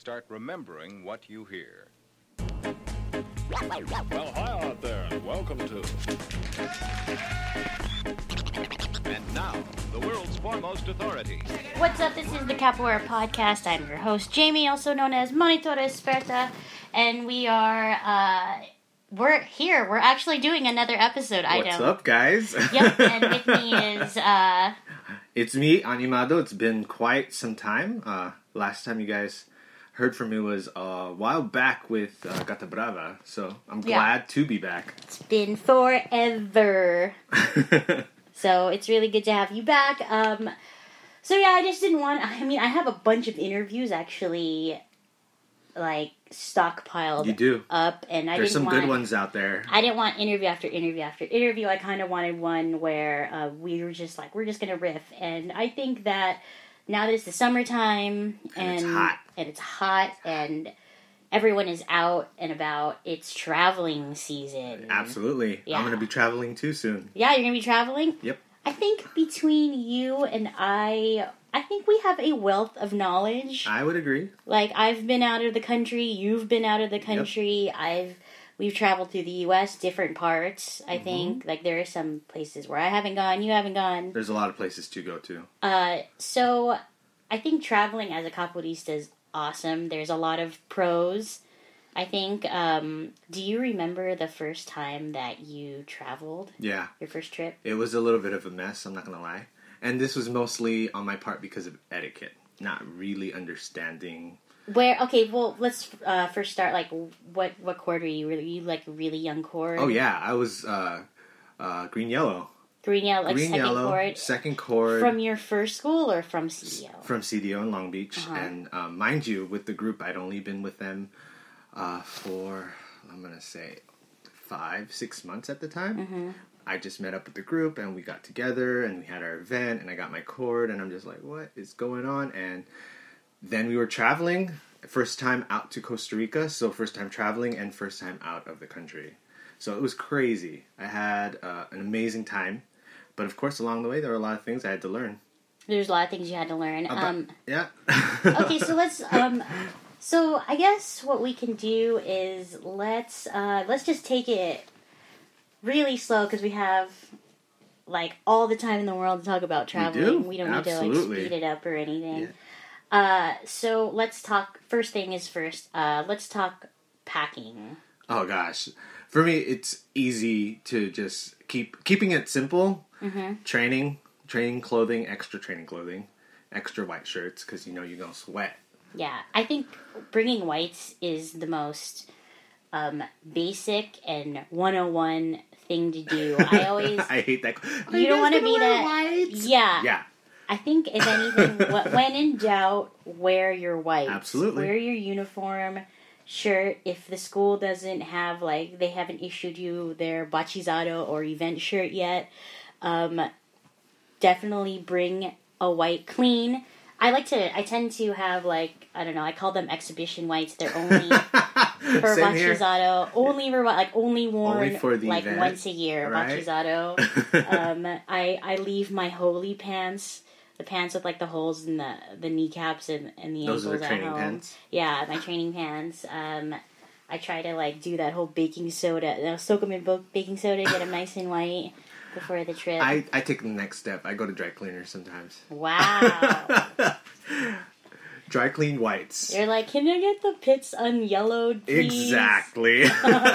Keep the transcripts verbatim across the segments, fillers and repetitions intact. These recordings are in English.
start remembering what you hear. Well, hi out there, and welcome to... And now, the world's foremost authority. What's up? This is the Capoeira Podcast. I'm your host, Jamie, also known as Monitora Esperta, and we are, uh, we're here. We're actually doing another episode item. What's up, guys? Yep, and with me is, uh... It's me, Animado. It's been quite some time. Uh, last time you guys heard from me was a while back with uh, Gata Brava, so I'm Yeah. glad to be back. It's been forever. So it's really good to have you back. Um, so yeah, I just didn't want... I mean, I have a bunch of interviews actually, like, stockpiled You do. up, and I There's didn't some want... good ones out there. I didn't want interview after interview after interview. I kind of wanted one where uh, we were just like, we're just going to riff. And I think that now that it's the summertime and, And it's hot. and it's hot and everyone is out and about, it's traveling season. Absolutely. Yeah. I'm going to be traveling too soon. Yeah, you're going to be traveling? Yep. I think between you and I, I think we have a wealth of knowledge. I would agree. Like, I've been out of the country, you've been out of the country, I've we've traveled through the U S, different parts, I Mm-hmm. think. Like, there are some places where I haven't gone, you haven't gone. There's a lot of places to go to. Uh, so, I think traveling as a capoeirista is awesome. There's a lot of pros, I think. Um, do you remember the first time that you traveled? Yeah. Your first trip? It was a little bit of a mess, I'm not going to lie. And this was mostly on my part because of etiquette. Not really understanding... Where, okay, well, let's uh, first start, like, what what chord were you? Were you, like, really young chord? Oh, yeah. I was uh, uh, green-yellow. Green yellow, like Green second yellow, chord. second chord. From your first school or from C D O? From C D O in Long Beach. Uh-huh. And um, mind you, with the group, I'd only been with them uh, for, I'm going to say, five, six months at the time. Mm-hmm. I just met up with the group, and we got together, and we had our event, and I got my chord, and I'm just like, what is going on? And then we were traveling, first time out to Costa Rica, so first time traveling, and first time out of the country. So it was crazy. I had uh, an amazing time. But of course, along the way, there were a lot of things I had to learn. There's a lot of things you had to learn. About, Um, yeah. okay, so let's. Um, so I guess what we can do is let's uh, let's just take it really slow because we have like all the time in the world to talk about traveling. do? We don't need to like Absolutely. speed it up or anything. Yeah. Uh, so let's talk. First thing is first. Uh, let's talk packing. Oh gosh, for me, it's easy to just keep keeping it simple. Mm-hmm. Training, training clothing, extra training clothing, extra white shirts because you know you're gonna sweat. Yeah, I think bringing whites is the most um, basic and one oh one thing to do. I always... I hate that. Are you don't guys want to gonna be wear that... whites? Yeah. Yeah. I think, if anything, wh- when in doubt, wear your whites. Absolutely. Wear your uniform shirt. If the school doesn't have, like, they haven't issued you their bachizado or event shirt yet, um, definitely bring a white clean. I like to, I tend to have, like, I don't know, I call them exhibition whites. They're only for Same here. bachizado. Only for, like, only worn, Only for the like, event, once a year, right? bachizado. um, I, I leave my holy pants, the pants with, like, the holes in the, the kneecaps and, and the Those ankles are the at training home. pants. Yeah, my training pants. Um, I try to, like, do that whole baking soda, you know, soak them in bo- baking soda, get them nice and white before the trip. I, I take the next step. I go to dry cleaners sometimes. Wow. Dry clean whites. They're like, can I get the pits unyellowed, please? Exactly.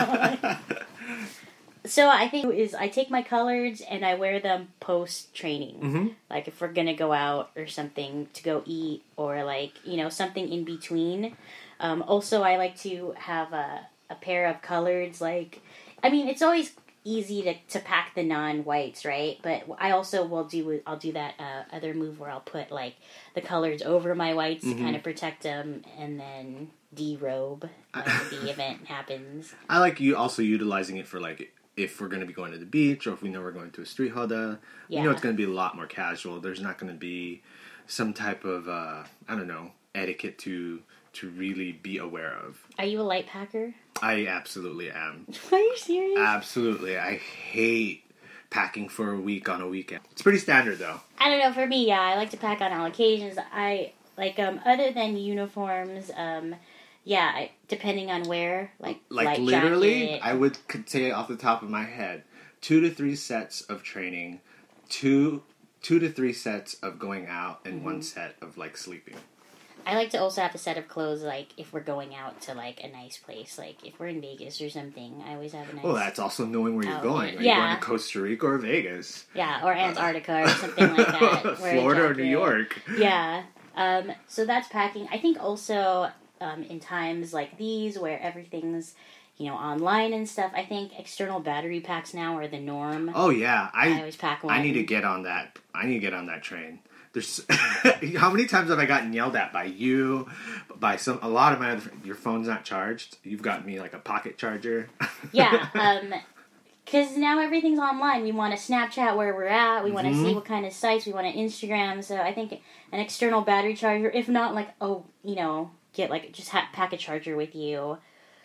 So I think is I take my colors and I wear them post training. Mm-hmm. Like if we're gonna go out or something to go eat or like you know something in between. Um, also, I like to have a a pair of colors. Like, I mean, it's always easy to, to pack the non-whites, right? But I also will do I'll do that uh, other move where I'll put like the colors over my whites Mm-hmm. to kind of protect them, and then derobe when the event happens. I like you also utilizing it for like if we're going to be going to the beach or if we know we're going to a street hoda. Yeah. You know it's going to be a lot more casual. There's not going to be some type of uh, I don't know etiquette to to really be aware of. Are you a light packer? I absolutely am. Are you serious? Absolutely. I hate packing for a week on a weekend. It's pretty standard though. I don't know, for me, yeah, I like to pack on all occasions. I Like, um, other than uniforms, um, yeah, I, depending on where, like, Like light literally, jacket. I would could say off the top of my head, two to three sets of training, two two to three sets of going out, and Mm-hmm. one set of like sleeping. I like to also have a set of clothes, like, if we're going out to, like, a nice place. Like, if we're in Vegas or something, I always have a nice... Well, that's also knowing where you're outfit. going. Are Yeah. you going to Costa Rica or Vegas? Yeah, or Antarctica or something like that. Wear a Florida or New jacket. York? Yeah. Um, so that's packing. I think also um, in times like these where everything's, you know, online and stuff, I think external battery packs now are the norm. Oh yeah, I I always pack one. I need to get on that. I need to get on that train. There's how many times have I gotten yelled at by you, by some a lot of my other friends, your phone's not charged. You've got me like a pocket charger. Yeah, um, because now everything's online. We want to Snapchat where we're at. We want to Mhm. see what kind of sites. We want to Instagram. So I think an external battery charger, if not like, oh, you know, get like just ha- pack a charger with you.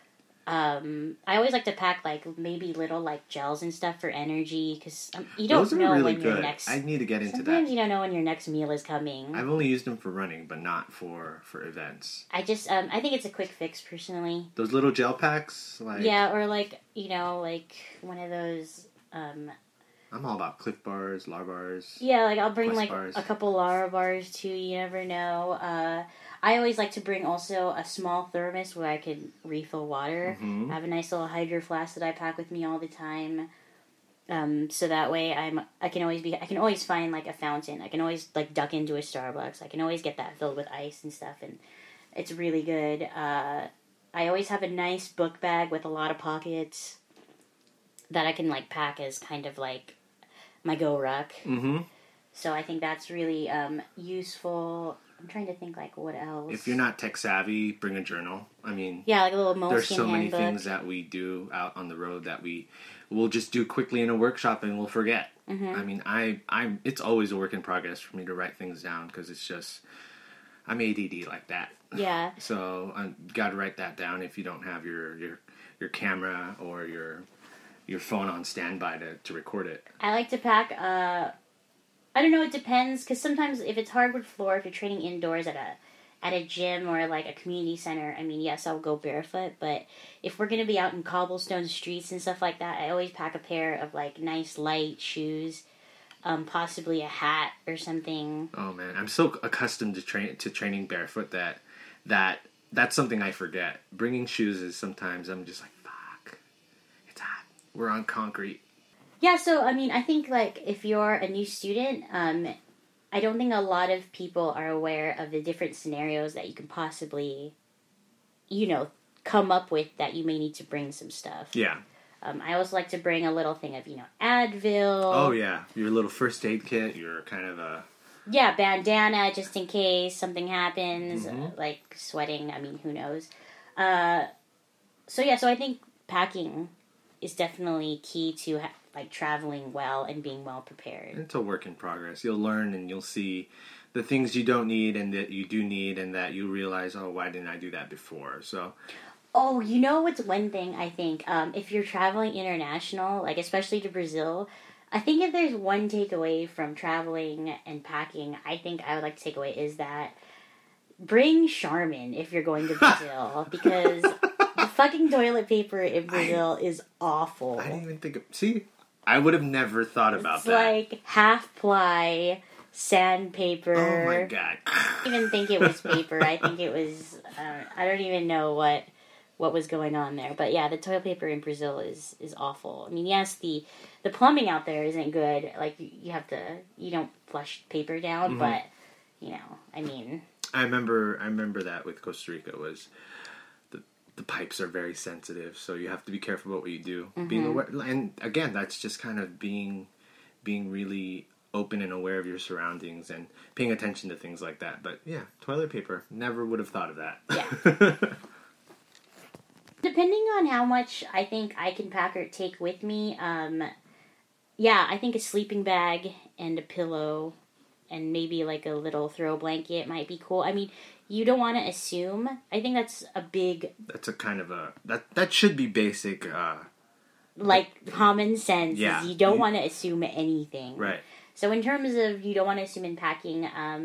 Um, I always like to pack like maybe little like gels and stuff for energy because um, you don't Those are know really when your good. next. I need to get into Sometimes that. you don't know when your next meal is coming. I've only used them for running, but not for for events. I just um, I think it's a quick fix personally. Those little gel packs, like Yeah, or like you know like one of those. Um, I'm all about Cliff bars, Lar bars. Yeah, like I'll bring Quest like bars. a couple Lara bars too. You never know. Uh, I always like to bring also a small thermos where I can refill water. Mhm. I have a nice little hydro flask that I pack with me all the time. Um, so that way I'm I can always be I can always find like a fountain. I can always like duck into a Starbucks. I can always get that filled with ice and stuff, and it's really good. Uh, I always have a nice book bag with a lot of pockets that I can like pack as kind of like my go ruck. Mm-hmm. So I think that's really um, useful. I'm trying to think like what else. If you're not tech savvy, bring a journal. I mean, yeah, like a little Moleskine there's so many handbook. things that we do out on the road that we will just do quickly in a workshop and we'll forget. Mm-hmm. I mean, I I'm it's always a work in progress for me to write things down because it's just I'm A D D like that. Yeah. So I got to write that down if you don't have your your your camera or your your phone on standby to, to record it. I like to pack. Uh, I don't know. It depends because sometimes if it's hardwood floor, if you're training indoors at a at a gym or like a community center, I mean, yes, I'll go barefoot. But if we're gonna be out in cobblestone streets and stuff like that, I always pack a pair of like nice light shoes, um, possibly a hat or something. Oh man, I'm so accustomed to train to training barefoot that that that's something I forget. Bringing shoes is sometimes I'm just like, fuck, it's hot. We're on concrete. Yeah, so I mean, I think like if you're a new student, um, I don't think a lot of people are aware of the different scenarios that you can possibly, you know, come up with that you may need to bring some stuff. Yeah. Um, I also like to bring a little thing of, you know, Advil. Oh yeah, your little first aid kit. Your kind of a Yeah, bandana just in case something happens, Mhm. uh, like sweating. I mean, who knows? Uh, so yeah, so I think packing is definitely key to ha- like traveling well and being well prepared. it's a work in progress. You'll learn and you'll see the things you don't need and that you do need, and that you realize, oh, why didn't I do that before? So Oh, you know what's one thing I think, um, if you're traveling international, like especially to Brazil, I think if there's one takeaway from traveling and packing, I think I would like to take away is that bring Charmin if you're going to Brazil, because the fucking toilet paper in Brazil is awful. I didn't even think of. See, I would have never thought about It's that. like half ply sandpaper. Oh my god. I don't even think it was paper. I think it was. Uh, I don't even know what what was going on there. But yeah, the toilet paper in Brazil is is awful. I mean, yes, the the plumbing out there isn't good. Like you, you have to, you don't flush paper down, Mhm. but you know, I mean, I remember. I remember that with Costa Rica was the the pipes are very sensitive, so you have to be careful about what you do. Being aware, and again, that's just kind of being being really open and aware of your surroundings and paying attention to things like that. But yeah, toilet paper. Never would have thought of that. Yeah. Depending on how much I think I can pack or take with me, um, yeah, I think a sleeping bag and a pillow and maybe like a little throw blanket might be cool. I mean, you don't want to assume. I think that's a big, That's a kind of a that that should be basic. Uh, like, common sense. Yeah. Is you don't You- want to assume anything. right. So in terms of you don't want to assume in packing, um,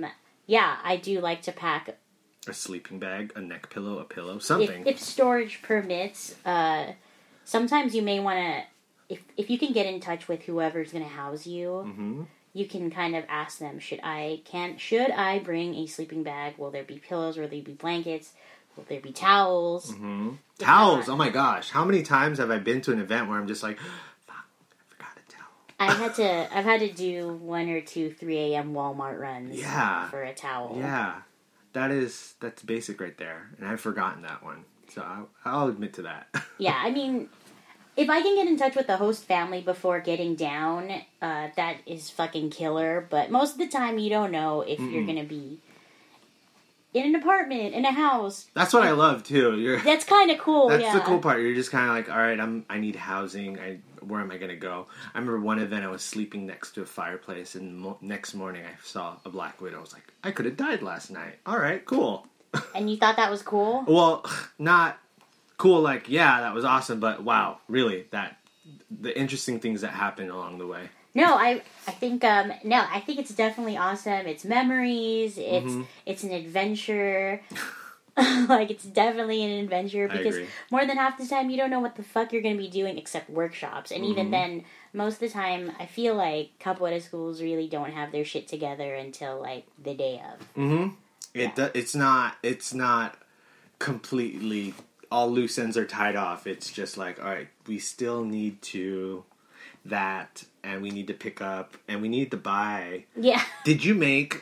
yeah, I do like to pack A sleeping bag, a neck pillow, a pillow, something. If, if storage permits, uh, sometimes you may want to, if if you can get in touch with whoever's going to house you, mm-hmm. you can kind of ask them, should I can should I bring a sleeping bag? Will there be pillows? Will there be blankets? Will there be towels? Mm-hmm. Towels! Oh my gosh! How many times have I been to an event where I'm just like, fuck, I forgot a towel. I've had to I've had to do one or two three a.m. Walmart runs Yeah. for a towel. Yeah. That is, that's basic right there. And I've forgotten that one. So I'll, I'll admit to that. Yeah, I mean, if I can get in touch with the host family before getting down, uh, that is fucking killer. But most of the time, you don't know if Mm-mm. you're going to be in an apartment, in a house. That's what I love, too. You're, that's kind of cool, that's yeah. the cool part. You're just kind of like, all right, I'm, I need housing. I, where am I going to go? I remember one event I was sleeping next to a fireplace, and mo- next morning I saw a black widow. I was like, I could have died last night. All right, cool. And you thought that was cool? Well, not cool like, yeah, that was awesome, but wow, really, that the interesting things that happened along the way. No, I I think um no, I think it's definitely awesome. It's memories, it's mm-hmm. it's an adventure. Like, it's definitely an adventure because more than half the time you don't know what the fuck you're going to be doing except workshops. And mm-hmm. even then, most of the time, I feel like capoeira schools really don't have their shit together until, like, the day of. Mm-hmm. It Yeah. do, it's not it's not completely all loose ends are tied off. It's just like, all right, we still need to that, and we need to pick up, and we need to buy. Yeah. Did you make?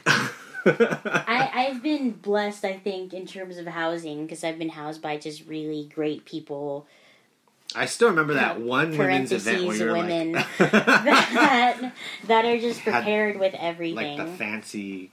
I I've been blessed, I think, in terms of housing because I've been housed by just really great people. I still remember that one women's event where you're women like that that are just prepared with everything, like the fancy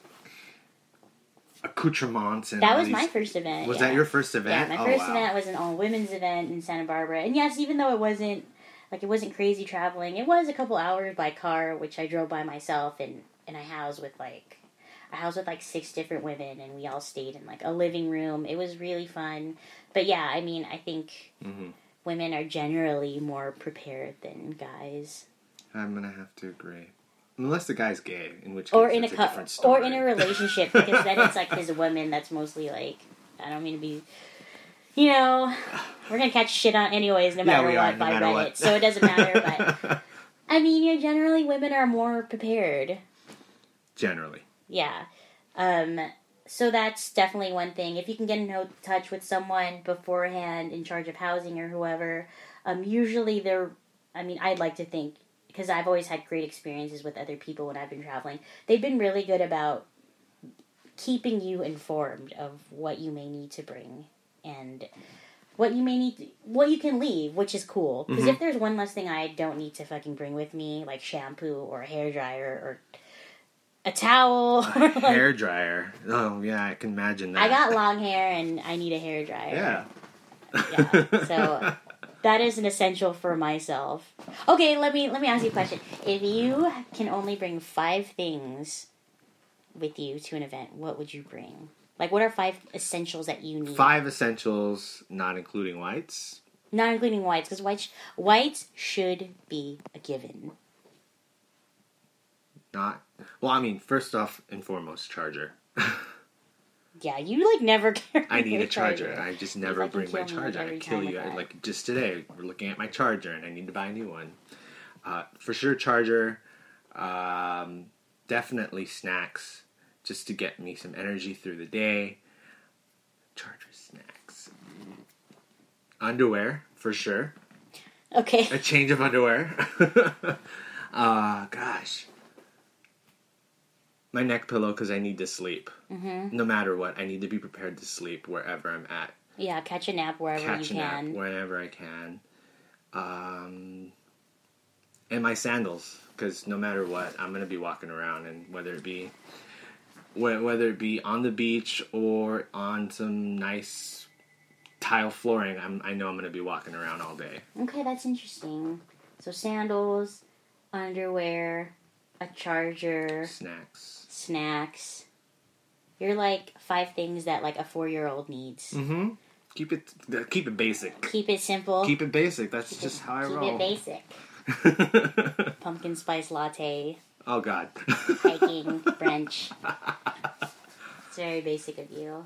accoutrements. And that was these... my first event. Was yeah. that your first event? Yeah, my oh, first wow. event was an all women's event in Santa Barbara, and yes, even though it wasn't like it wasn't crazy traveling, it was a couple hours by car, which I drove by myself, and and I housed with like. I housed with like six different women, and we all stayed in like a living room. It was really fun. But yeah, I mean, I think mm-hmm. women are generally more prepared than guys. I'm gonna have to agree, unless the guy's gay, in which case or in it's a, a cu- different story. or in a relationship, because then it's like his woman that's mostly like I don't mean to be, you know, we're gonna catch shit on anyways, no matter yeah, what are, no by matter Reddit, what. so it doesn't matter. But I mean, yeah, generally women are more prepared. Generally. Yeah. Um, so that's definitely one thing. If you can get in touch with someone beforehand in charge of housing or whoever, um, usually they're, I mean, I'd like to think, because I've always had great experiences with other people when I've been traveling, they've been really good about keeping you informed of what you may need to bring and what you may need, to, what you can leave, which is cool. Because mm-hmm. if there's one less thing I don't need to fucking bring with me, like shampoo or a hairdryer or a towel. A like, hair dryer. Oh, yeah, I can imagine that. I got long hair and I need a hair dryer. Yeah. Yeah. So that is an essential for myself. Okay, let me let me ask you a question. If you can only bring five things with you to an event, what would you bring? Like, what are five essentials that you need? Five essentials, not including whites. Not including whites, because whites whites should be a given. Not well. I mean, first off and foremost, charger. Yeah, you like never carry. I need your a charger. charger. I just never bring my charger. I kill you. I, like just today, we're looking at my charger, and I need to buy a new one. Uh, for sure, charger. Um, definitely snacks, just to get me some energy through the day. Charger, snacks, underwear for sure. Okay. A change of underwear. uh, gosh. My neck pillow, because I need to sleep. Mm-hmm. No matter what, I need to be prepared to sleep wherever I'm at. Yeah, catch a nap wherever catch you a can. Nap whenever I can. Um, and my sandals, because no matter what, I'm going to be walking around, and whether it be whether it be on the beach or on some nice tile flooring, I'm, I know I'm going to be walking around all day. Okay, that's interesting. So sandals, underwear, a charger, snacks, snacks. You're like five things that like a four-year-old needs. Mm-hmm. Keep it, keep it basic. Keep it simple. Keep it basic. That's keep just it, how I keep roll. Keep it basic. Pumpkin spice latte. Oh God. Hiking, brunch. It's very basic of you.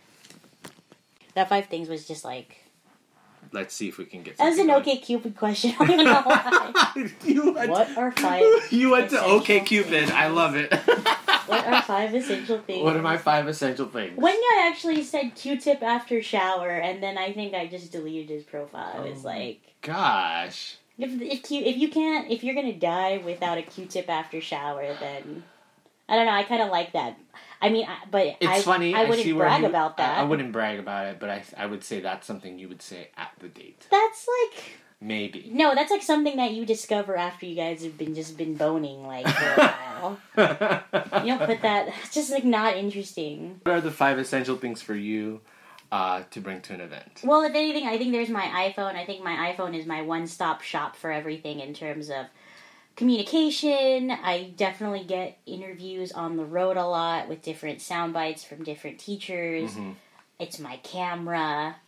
That five things was just like... Let's see if we can get That was an going. OK Cupid question. I don't know why. you went What to, are five You went to essential OK Cupid. I love it. What are five essential things? What are my five essential things? One guy actually said Q-tip after shower, and then I think I just deleted his profile. It's Oh. like... Gosh. If if you if you can't if you're gonna die without a Q-tip after shower, then I don't know. I kind of like that. I mean, I, but It's I, funny. I wouldn't see where brag you- about that. I, I wouldn't brag about it, but I I would say that's something you would say at the date. That's like Maybe. no. That's like something that you discover after you guys have been just been boning like for a while. You don't put that. It's just like not interesting. What are the five essential things for you uh, to bring to an event? Well, if anything, I think there's my iPhone. I think my iPhone is my one-stop shop for everything in terms of communication. I definitely get interviews on the road a lot with different sound bites from different teachers. Mm-hmm. It's my camera.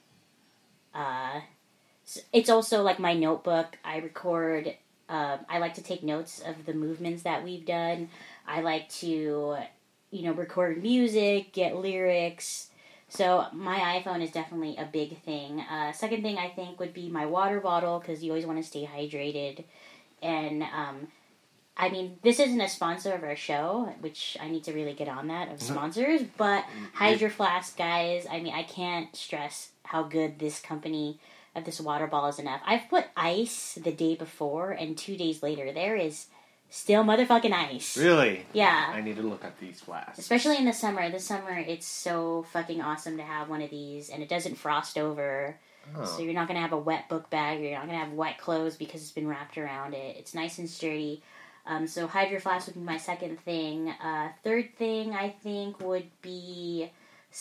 Uh, it's also like my notebook. I record. Uh, I like to take notes of the movements that we've done. I like to, you know, record music, get lyrics. So my iPhone is definitely a big thing. Uh, second thing I think would be my water bottle because you always want to stay hydrated. And um, I mean, this isn't a sponsor of our show, which I need to really get on that of sponsors. But Hydro Flask, guys. I mean, I can't stress how good this company of this water bottle is enough. I've put ice the day before, and two days later, there is still motherfucking ice. Really? Yeah. I need to look at these flasks. Especially in the summer. This summer, it's so fucking awesome to have one of these, and it doesn't frost over. Oh. So you're not going to have a wet book bag, or you're not going to have wet clothes because it's been wrapped around it. It's nice and sturdy. Um, so Hydro Flask would be my second thing. Uh, third thing, I think, would be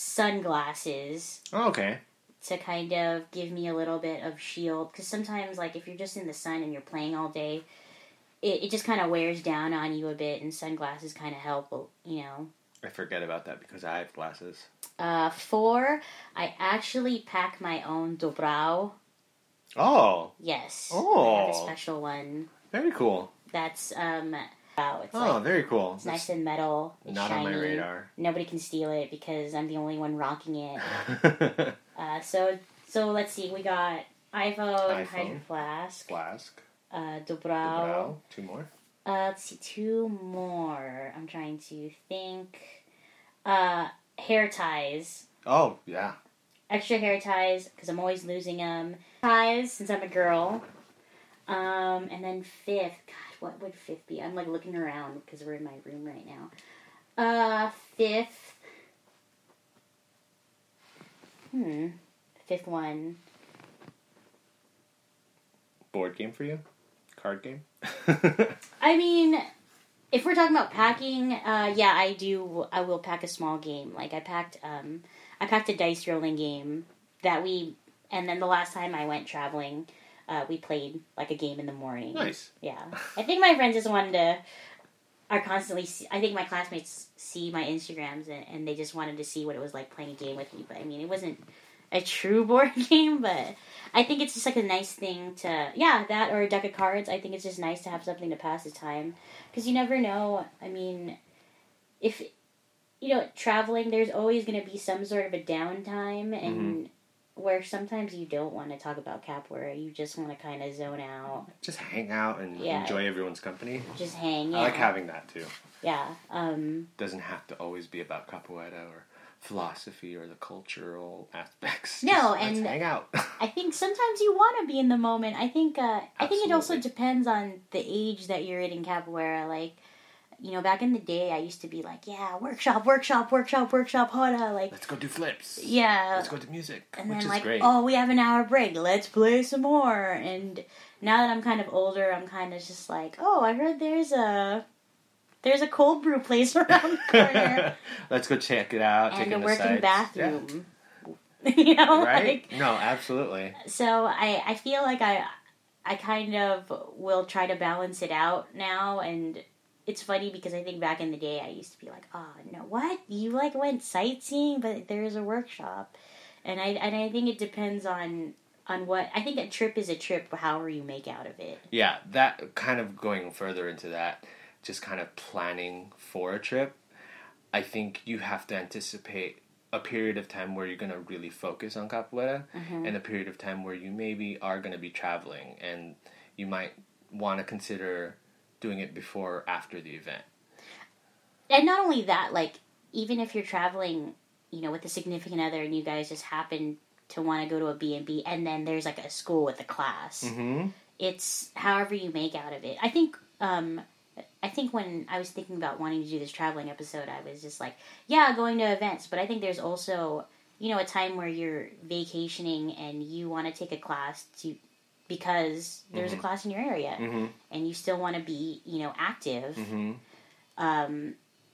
sunglasses Oh, okay. to kind of give me a little bit of shield. Because sometimes, like, if you're just in the sun and you're playing all day, it, it just kind of wears down on you a bit, and sunglasses kind of help, you know. I forget about that because I have glasses. Uh, four, I actually pack my own dobrao. Oh, Yes. Oh. I have a special one. very cool. That's, um, wow, it's Oh, like, very cool. it's nice and metal. It's Not shiny. on my radar. Nobody can steal it because I'm the only one rocking it. Uh, so, so let's see, we got iPhone, iPhone. Hydro Flask, Flask. uh, dobrao. Dobrao. Two more. Uh, let's see, two more. I'm trying to think. Uh, hair ties. Oh, yeah. Extra hair ties, because I'm always losing them. Ties, since I'm a girl. Um, and then fifth, God, what would fifth be? I'm, like, looking around, because we're in my room right now. Uh, fifth. Hmm. Fifth one. Board game for you? Card game? I mean, if we're talking about packing, uh, yeah, I do. I will pack a small game. Like I packed, um, I packed a dice rolling game that we, and then the last time I went traveling, uh, we played like a game in the morning. Nice. Yeah, I think my friends just wanted to. Are constantly. See, I think my classmates see my Instagrams and, and they just wanted to see what it was like playing a game with me. But I mean, it wasn't a true board game, but I think it's just like a nice thing to, yeah, that or a deck of cards. I think it's just nice to have something to pass the time because you never know. I mean, if you know traveling, there's always going to be some sort of a downtime, and Mm-hmm. where sometimes you don't want to talk about capoeira, you just want to kind of zone out, Just hang out and Yeah. enjoy everyone's company. just hang. Yeah, I like having that too. yeah. Um, Doesn't have to always be about capoeira or philosophy or the cultural aspects. No, Just, let's and- hang out. I think sometimes you want to be in the moment. I think uh, I think it also Absolutely. depends on the age that you're in in capoeira. Like, you know, back in the day, I used to be like, yeah, workshop, workshop, workshop, workshop, hoda. Like, Let's go do flips. yeah. Let's go to music, And which then is like, great. oh, we have an hour break. Let's play some more. And now that I'm kind of older, I'm kind of just like, oh, I heard there's a there's a cold brew place around the corner Let's go check it out. take and a in the working sights. bathroom. you know, Yeah. Right? like. No, absolutely. So I, I feel like I I kind of will try to balance it out now, and it's funny because I think back in the day I used to be like, oh no, what, you like went sightseeing, but there's a workshop, and I and I think it depends on on what I think a trip is a trip, however you make out of it. Yeah, that kind of going further into that, just kind of planning for a trip. I think you have to anticipate a period of time where you're going to really focus on capoeira, Mm-hmm. and a period of time where you maybe are going to be traveling, and you might want to consider doing it before or after the event. And not only that, like, even if you're traveling, you know, with a significant other and you guys just happen to want to go to a B and B and then there's like a school with a class, Mm-hmm. it's however you make out of it. I think, um, I think when I was thinking about wanting to do this traveling episode, I was just like, yeah, going to events. But I think there's also, you know, a time where you're vacationing and you want to take a class to because there's Mm-hmm. a class in your area Mm-hmm. and you still want to be, you know, active. Mm-hmm. Um,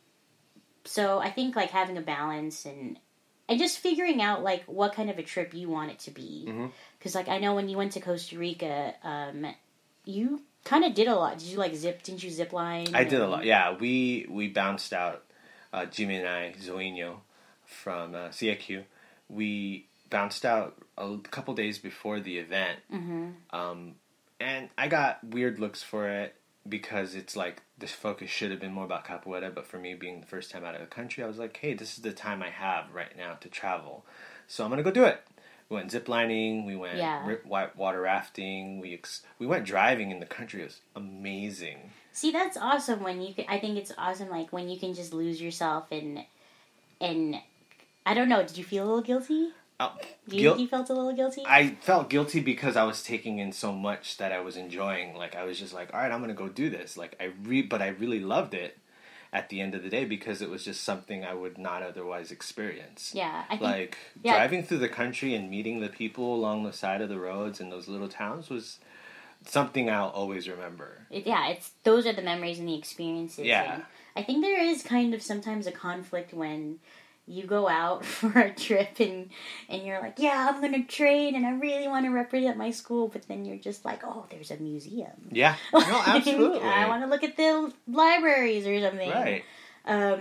so I think like having a balance and and just figuring out like what kind of a trip you want it to be. Mhm. Because like I know when you went to Costa Rica, um, you kind of did a lot. Did you like zip? Didn't you zip line? I did a and- lot. Yeah, we we bounced out uh, Jimmy and I, Zoinho, from uh, C I Q. We bounced out a couple days before the event, Mhm. um, and I got weird looks for it because it's like this focus should have been more about capoeira. But for me, being the first time out of the country, I was like, hey, this is the time I have right now to travel, so I'm gonna go do it. We went ziplining, we went Yeah. ri- white water rafting, we ex- we went driving in the country. It was amazing. See, that's awesome when you can, I think it's awesome like when you can just lose yourself and and I don't know. Did you feel a little guilty? Oh, Do you guilt- think you felt a little guilty? I felt guilty because I was taking in so much that I was enjoying. Like I was just like, all right, I'm gonna go do this. Like I re, but I really loved it at the end of the day because it was just something I would not otherwise experience. yeah, I think Like yeah. driving through the country and meeting the people along the side of the roads in those little towns was something I'll always remember. It, yeah, it's those are the memories and the experiences. Yeah. And I think there is kind of sometimes a conflict when you go out for a trip and and you're like, yeah, I'm gonna train and I really want to represent my school, but then you're just like, oh, there's a museum. Yeah, no, absolutely. I want to look at the libraries or something. Right. Um,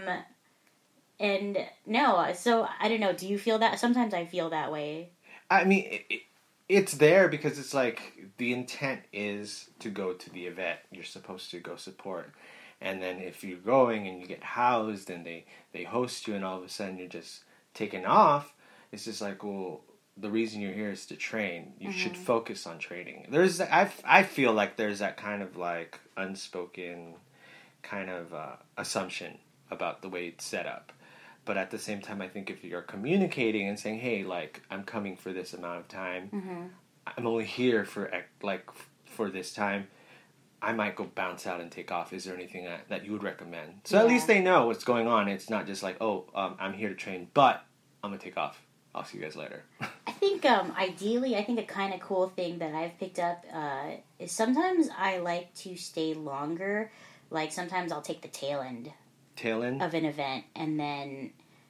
and no, so I don't know. Do you feel that? Sometimes I feel that way. I mean, it, it, it's there because it's like the intent is to go to the event. You're supposed to go support. And then if you're going and you get housed and they, they host you and all of a sudden you're just taken off, it's just like, well, the reason you're here is to train. You should focus on training. There's, I, I feel like there's that kind of like unspoken kind of uh, assumption about the way it's set up. But at the same time, I think if you're communicating and saying, hey, like, I'm coming for this amount of time, Mm-hmm. I'm only here for, like, for this time, I might go bounce out and take off. Is there anything that, that you would recommend? So at Yeah. least they know what's going on. It's not just like, oh, um, I'm here to train, but I'm going to take off. I'll see you guys later. I think um, ideally, I think a kind of cool thing that I've picked up uh, is sometimes I like to stay longer. Like sometimes I'll take the tail end Tail end? of an event and then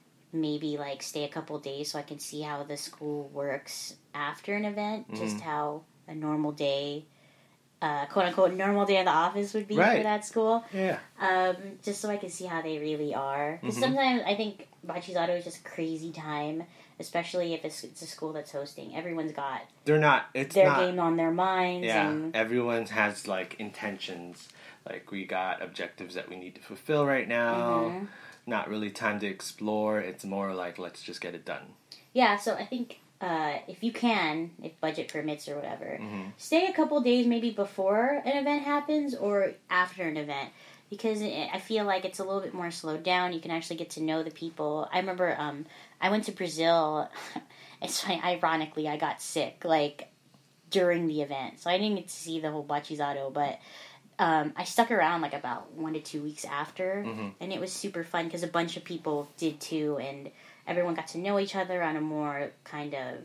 maybe like stay a couple days so I can see how the school works after an event, just how a normal day, uh, quote unquote, normal day of the office would be Right. for that school. Yeah. Um, just so I can see how they really are. Because Mhm. sometimes I think Bachizato is just a crazy time, especially if it's, it's a school that's hosting. Everyone's got They're not, it's their not. game on their minds. Yeah, And, everyone has like intentions. Like we got objectives that we need to fulfill right now. Mhm. Not really time to explore. It's more like let's just get it done. yeah, so I think uh, if you can, if budget permits or whatever, Mhm. stay a couple days maybe before an event happens or after an event. Because it, I feel like it's a little bit more slowed down. You can actually get to know the people. I remember um, I went to Brazil. It's funny, ironically, I got sick like during the event, so I didn't get to see the whole Bachizato. But um, I stuck around like about one to two weeks after, Mhm. and it was super fun because a bunch of people did too, and everyone got to know each other on a more kind of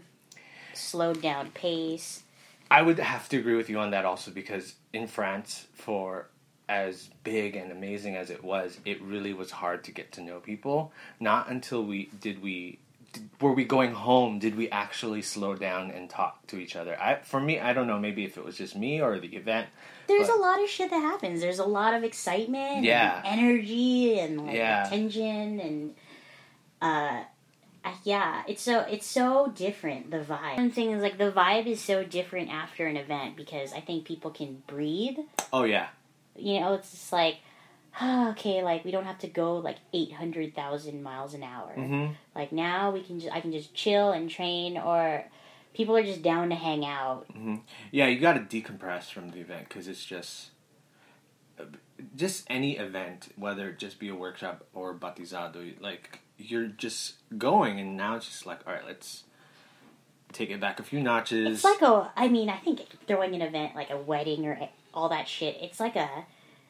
slowed down pace. I would have to agree with you on that also because in France, for as big and amazing as it was, it really was hard to get to know people. Not until we did we did, were we going home did we actually slow down and talk to each other. I for me, I don't know, maybe if it was just me or the event. There's But- a lot of shit that happens. There's a lot of excitement, Yeah. and energy, and like Yeah. attention, and uh, uh, yeah, it's so it's so different. The vibe. One thing is like the vibe is so different after an event because I think people can breathe. Oh yeah. You know, it's just like okay, like we don't have to go like eight hundred thousand miles an hour. Mm-hmm. Like now we can just I can just chill and train, or people are just down to hang out. Mm-hmm. Yeah, you got to decompress from the event because it's just just any event, whether it just be a workshop or batizado. Like you're just going, and now it's just like, all right, let's take it back a few notches. It's like a, I mean, I think throwing an event like a wedding or all that shit, it's like a,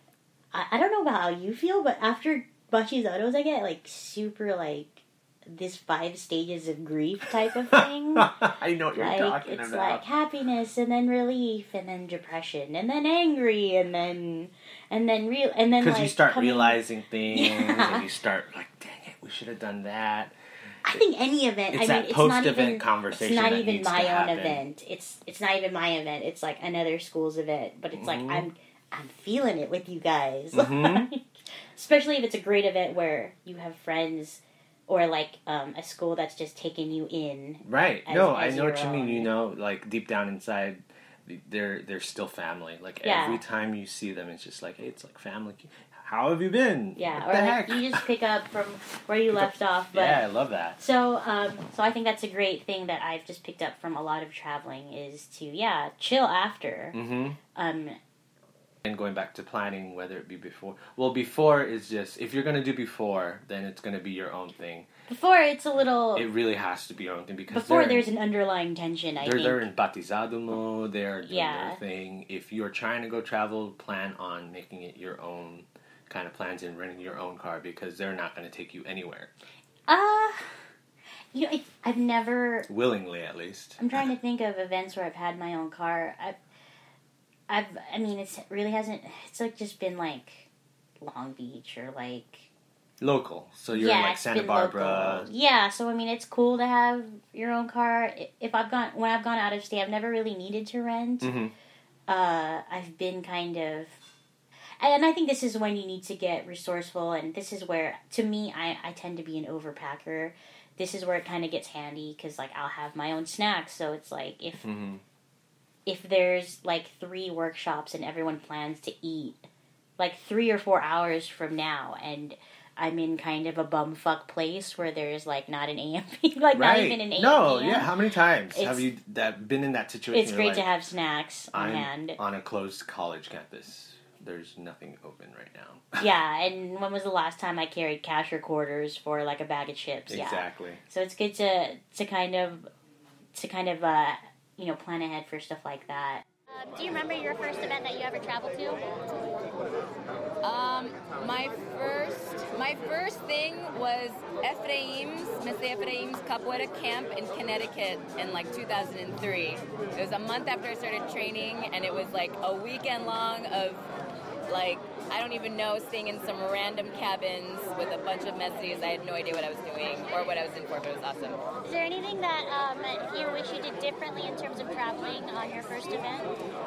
I, I don't know about how you feel, but after bachizados, I get like super like this five stages of grief type of thing. I know what you're like, talking it's about. like happiness and then relief and then depression and then angry and then and then real and then because like you start coming, realizing things yeah. and you start like, dang it, we should have done that. I think any event. It's I that mean, it's not post-event even conversation It's not that even needs to my own happen. event. It's it's not even my event. It's like another school's event. But it's Mhm. like I'm I'm feeling it with you guys. Mhm. Like, especially if it's a great event where you have friends, or like um, a school that's just taking you in. Right. As, no, as I know what you your mean. own. You know, like deep down inside, they're they're still family. Like Yeah. every time you see them, it's just like, hey, it's like family. How have you been? Yeah, What or the like heck? you just pick up from where you left off. But Yeah, I love that. So, um, so I think that's a great thing that I've just picked up from a lot of traveling is to yeah chill after. Mm-hmm. Um, And going back to planning, whether it be before. Well, before is just, if you're going to do before, then it's going to be your own thing. before it's a little It really has to be your own thing because before they're, there's an underlying tension. I they're, think they're in batizado mode, they're doing Yeah. their thing. If you're trying to go travel, plan on making it your own kind of plans and renting your own car because they're not going to take you anywhere. uh you know it, I've never. Willingly, at least. I'm trying to think of events where I've had my own car. I've, I've I mean, it's really hasn't. It's like just been like Long Beach or like. Local. So you're yeah, in like it's Santa been Barbara. local. Yeah, so I mean, it's cool to have your own car. If I've gone when I've gone out of state, I've never really needed to rent. Mm-hmm. Uh, I've been kind of, and I think this is when you need to get resourceful. And this is where, to me, I I tend to be an overpacker. This is where it kind of gets handy because like I'll have my own snacks. So it's like if Mm-hmm. if there's like three workshops and everyone plans to eat like three or four hours from now, and I'm in kind of a bumfuck place where there's like not an A M P, like not even an A M P. No, yeah. How many times It's- have you that been in that situation? It's where, great like, to have snacks on I'm hand. on a closed college campus. There's nothing open right now. Yeah, and when was the last time I carried cash or quarters for like a bag of chips? Yeah. Exactly. So it's good to to kind of to kind of uh, you know plan ahead for stuff like that. Um, do you remember your first event that you ever traveled to? Um, my first, my first thing was Ephraim's, Mister Ephraim's Capoeira camp in Connecticut in like two thousand three. It was a month after I started training, and it was like a weekend long of like, I don't even know, staying in some random cabins with a bunch of messies. I had no idea what I was doing or what I was in for, but it was awesome. Is there anything that um, you wish you did differently in terms of traveling on your first event?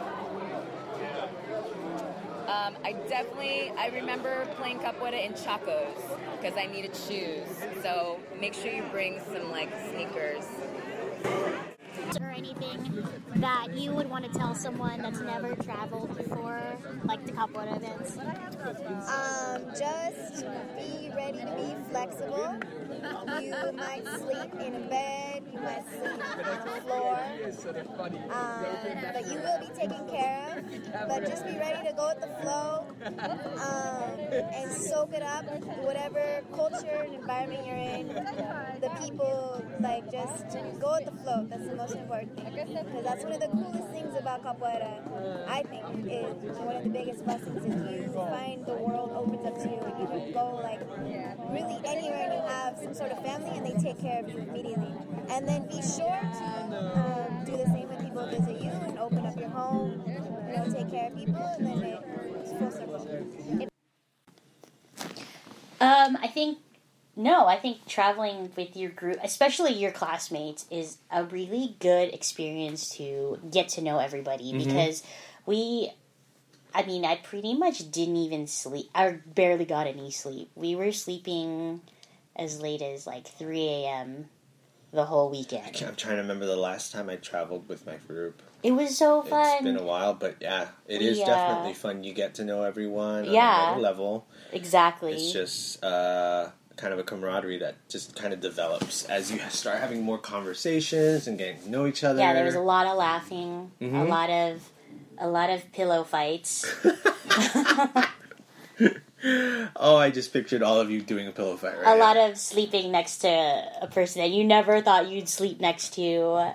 Um, I definitely, I remember playing capoeira in Chacos because I needed shoes. So make sure you bring some like sneakers. Or anything that you would want to tell someone that's never traveled before, like the capoeira events? Um, just be ready to be flexible. You might sleep in a bed, you might sleep on the floor, um, but you will be taken care of. But just be ready to go with the flow um, and soak it up, whatever culture and environment you're in. The people, like, just go with the flow. That's the most important thing. Because that's one of the coolest things about capoeira, I think, is one of the biggest blessings is you find the world opens up to you and you can go, like, really anywhere and you have some sort of family and they take care of you immediately. And then be sure to um, do the same when people visit you and open up your home, you know, take care of people, and then it's full circle. Um, I think no, I think traveling with your group, especially your classmates, is a really good experience to get to know everybody Mhm. because we. I mean, I pretty much didn't even sleep. I barely got any sleep. We were sleeping as late as like three a.m. the whole weekend. I'm trying to remember the last time I traveled with my group. It was so fun. It's been a while, but yeah, it is Yeah. definitely fun. You get to know everyone on Yeah. another level. Exactly. It's just uh, kind of a camaraderie that just kind of develops as you start having more conversations and getting to know each other. Yeah, there was a lot of laughing, a Mhm. lot of a lot of pillow fights. Oh, I just pictured all of you doing a pillow fight right A now. lot of sleeping next to a person that you never thought you'd sleep next to.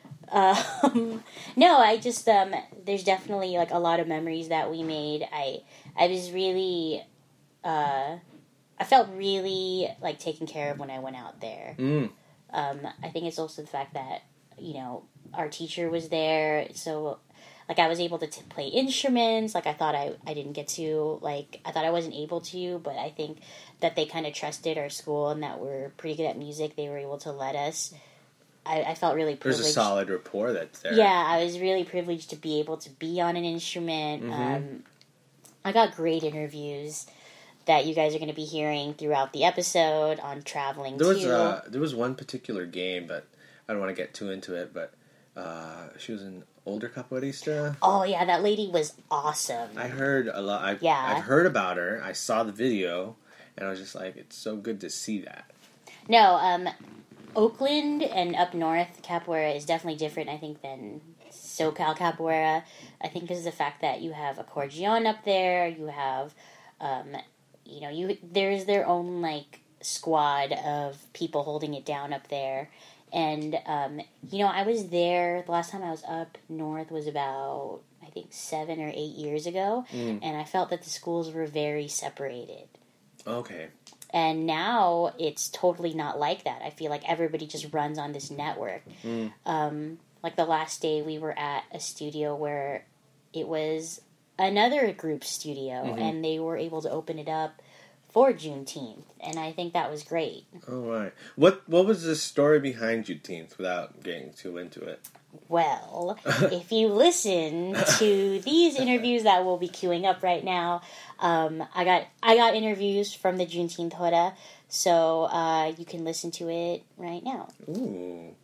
Um, no, I just um, there's definitely like a lot of memories that we made. I I was really uh, I felt really like taken care of when I went out there. Mm. Um, I think it's also the fact that you know our teacher was there, so like I was able to t- play instruments. Like I thought I, I didn't get to. Like I thought I wasn't able to, but I think that they kind of trusted our school and that we're pretty good at music. They were able to let us. I, I felt really There's privileged. a solid rapport that's there. Yeah, I was really privileged to be able to be on an instrument. Mhm. Um, I got great interviews that you guys are going to be hearing throughout the episode on traveling There was too. uh, there was one particular game, but I don't want to get too into it. But uh, she was an older capoeirista. Oh yeah, that lady was awesome. I heard a lot. I've, Yeah. I've heard about her. I saw the video, and I was just like, it's so good to see that. No, um, Oakland and up north capoeira is definitely different, I think, than SoCal capoeira. I think because of the fact that you have accordion up there, you have, um, you know, you there's their own like squad of people holding it down up there. And, um, you know, I was there, the last time I was up north was about, I think, seven or eight years ago. Mm. And I felt that the schools were very separated. Okay. And now it's totally not like that. I feel like everybody just runs on this network. Mm. Um, like the last day we were at a studio where it was another group studio, Mhm. and they were able to open it up for Juneteenth, and I think that was great. All right. What What was the story behind Juneteenth without getting too into it? Well, if you listen to these interviews that we'll be queuing up right now, um, I got I got interviews from the Juneteenth Hora, so uh, you can listen to it right now. Ooh.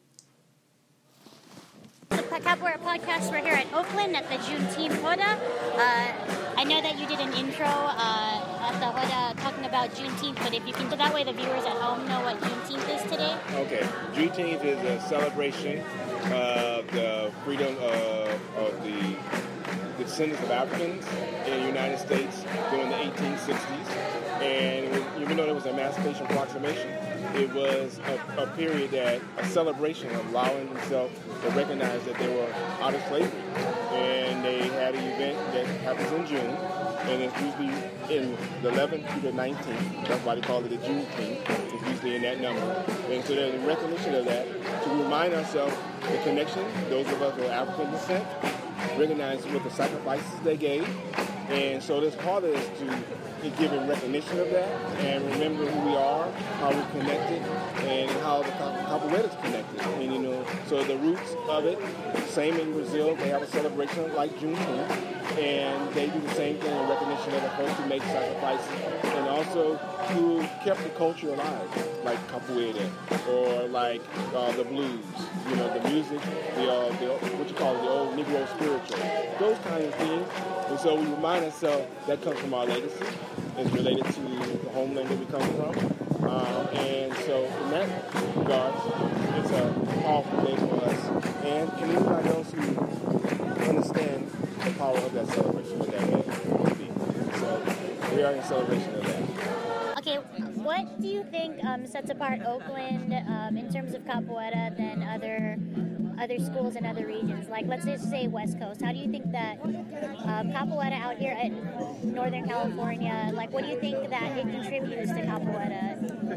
The Capoeira Podcast, we're here at Oakland at the Juneteenth Hora. Uh, I know that you did an intro uh, at the Hora talking about Juneteenth, but if you can, so that way the viewers at home know what Juneteenth is today. Okay, Juneteenth is a celebration of the freedom uh, of the descendants of Africans in the United States during the eighteen sixties. And it was, even though it was an Emancipation Proclamation, it was a, a period that, a celebration of allowing themselves to recognize that they were out of slavery. And they had an event that happens in June, and it's usually in the eleventh through the nineteenth. That's why they call it the Juneteenth. It's usually in that number. And so there's a recognition of that to remind ourselves the connection, those of us who are African descent, recognize what the sacrifices they gave. And so this part is to give a recognition of that and remember who we are, how we're connected, and how the capoeira is connected. And you know, so the roots of it, same in Brazil, they have a celebration like Juneteenth, and they do the same thing in recognition of the folks who make sacrifices, and also who kept the culture alive, like capoeira, or like uh, the blues, you know, the music, the, uh, the what you call it, the old Negro spiritual, those kind of things. And so we remind ourselves that comes from our legacy. It's related to the homeland that we come from. Um, and so in that regard, it's a powerful day for us. And anybody else who understands the power of that celebration, what that means. So we are in celebration of that. Okay, what do you think um, sets apart Oakland um, in terms of capoeira than other other schools in other regions? Like, let's just say West Coast. How do you think that um, capoeira out here in Northern California, like, what do you think that it contributes to capoeira?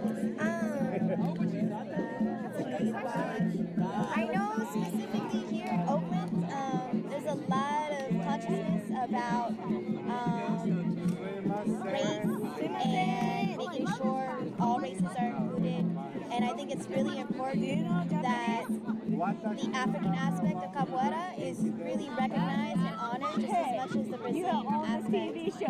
I know specifically here in Oakland, um, there's a lot of consciousness about um, race and making sure all races are included. And I think it's really important that the African aspect of capoeira is really recognized and honored just as much as the Brazilian aspect.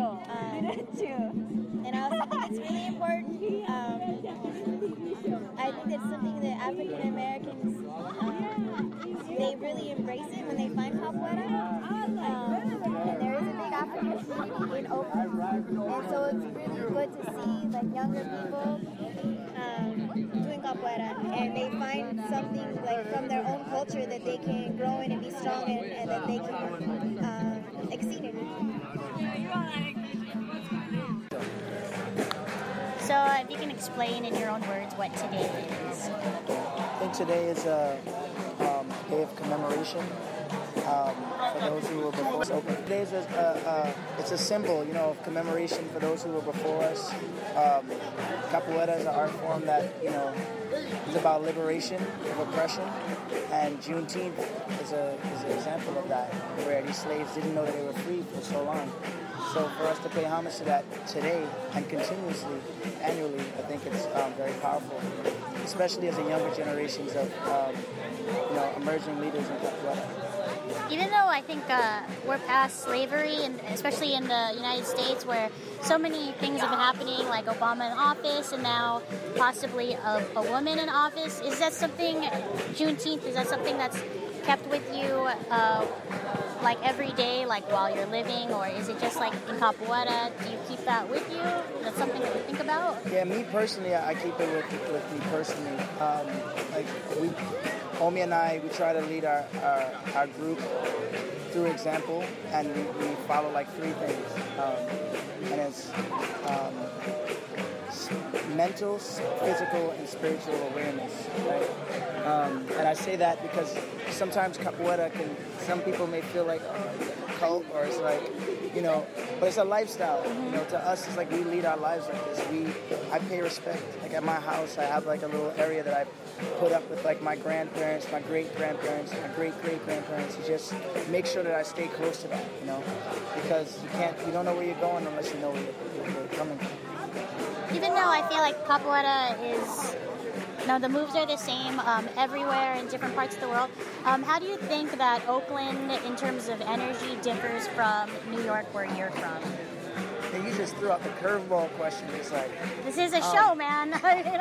Um, and I also think it's really important. Um, I think it's something that African Americans, um, they really embrace it when they find capoeira. Um, and there is a big African community in Oakland. And so it's really good to see like younger people um, doing capoeira. And they find something like from their own culture that they can grow in and be strong in, and that they can um, exceed in. So, uh, if you can explain in your own words what today is. I think today is a um, day of commemoration um, for those who were before us. Today is a, uh, uh, it's a symbol, you know, of commemoration for those who were before us. Um, Capoeira is an art form that, you know, is about liberation of oppression, and Juneteenth is a is an example of that, where these slaves didn't know that they were free for so long. So for us to pay homage to that today and continuously, annually, I think it's um, very powerful, especially as the younger generations of um, you know emerging leaders in Capoeira. Even though I think uh, we're past slavery, and especially in the United States, where so many things have been happening, like Obama in office, and now possibly a, a woman in office, is that something, Juneteenth, is that something that's kept with you, uh, like every day, like while you're living, or is it just like in Capoeira? Do you keep that with you? That's something that you think about? Yeah, me personally, I keep it with, with me personally. Um, like we, Omi and I, we try to lead our, our, our group through example, and we, we follow like three things, um, and it's um, mental, physical, and spiritual awareness, right? Um, and I say that because sometimes capoeira can, some people may feel like, oh, it's like a cult, or it's like, you know, but it's a lifestyle. You know, to us, it's like we lead our lives like this. We, I pay respect. Like at my house, I have like a little area that I put up with like my grandparents, my great-grandparents, my great-great-grandparents, to just make sure that I stay close to that, you know, because you can't, you don't know where you're going unless you know where you're, where you're coming from. Even though I feel like capoeira is, you know, the moves are the same um, everywhere in different parts of the world, um, how do you think that Oakland, in terms of energy, differs from New York, where you're from? And you just threw out the curveball question. It's like, this is a um, show, man.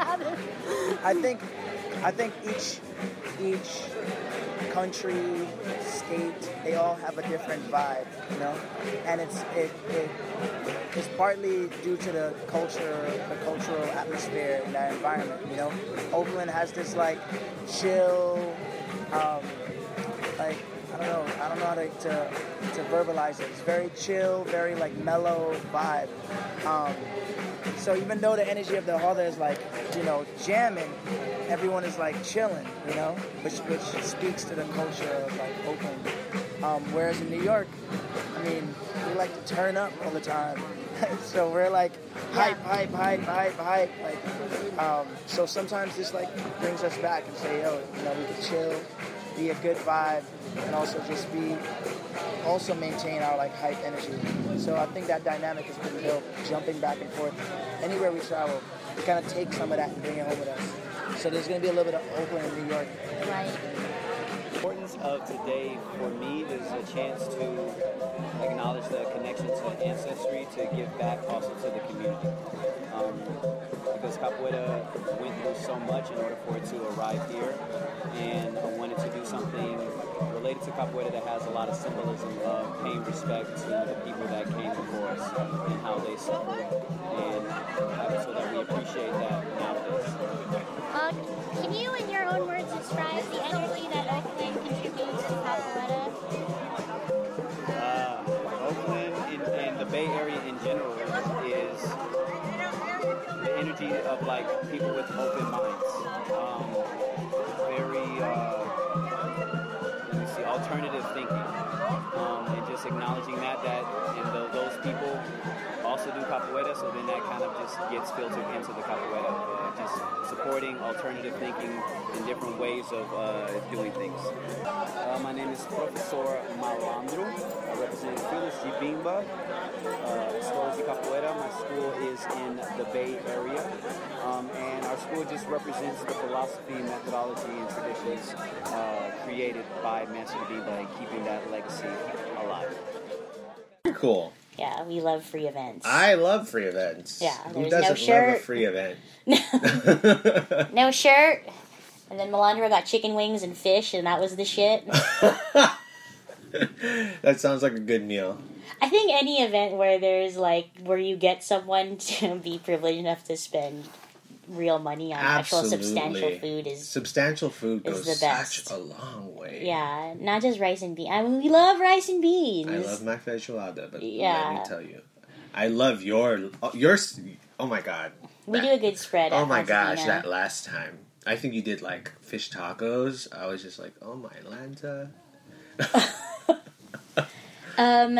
I think, I think each each country, state, they all have a different vibe, you know, and it's it, it it's partly due to the culture, the cultural atmosphere in that environment. You know, Oakland has this like chill, um, like I don't know, I don't know how to, to to verbalize it. It's very chill, very like mellow vibe. Um, so even though the energy of the hall is like, you know, jamming, everyone is like chilling, you know, which which speaks to the culture of like Oakland. Um, whereas in New York, I mean, we like to turn up all the time. So we're like hype, hype, hype, hype, hype. Like, um, so sometimes this like brings us back and say, yo, you know, we can chill, be a good vibe, and also just be, also maintain our like hype energy. So I think that dynamic has been built, jumping back and forth. Anywhere we travel, we kind of take some of that and bring it home with us. So there's going to be a little bit of Oakland and New York. Right. The importance of today for me is a chance to acknowledge the connection to ancestry, to give back also to the community. Um, because Capoeira went through so much in order for it to arrive here, and I wanted to do something related to Capoeira that has a lot of symbolism of paying respect to the people that came before us and how they suffered, and uh, so that we appreciate that nowadays. Uh, can you, in your own words, describe the energy that Oakland contributes to Capoeira? Uh, Oakland and, and the Bay Area in general is the energy of like people with open minds. Um, very, uh, let me see, alternative thinking, um, and just acknowledging that that and the, those people also do capoeira, so then that kind of just gets filtered into the capoeira. Uh, just supporting alternative thinking in different ways of uh, doing things. Uh, my name is Professor Malandro. I represent Phyllis Jibimba, uh, Escola de Capoeira. My school is in the Bay Area, um, and our school just represents the philosophy, methodology, and traditions uh, created by Master Jibimba and keeping that legacy alive. Cool. Yeah, we love free events. I love free events. Yeah, Who there's doesn't no shirt. love a free event? No shirt, And then Melandra got chicken wings and fish, and that was the shit. That sounds like a good meal. I think any event where there's like where you get someone to be privileged enough to spend real money on Absolutely. actual substantial food is substantial food is goes the best. such a long way. Yeah, not just rice and beans. I mean, we love rice and beans. I love my feijoada, but Yeah. let me tell you, I love your your. Oh my god, We That- do a good spread. Oh at my gosh, Altadena. that last time. I think you did like fish tacos. I was just like, oh my Lanta. Um,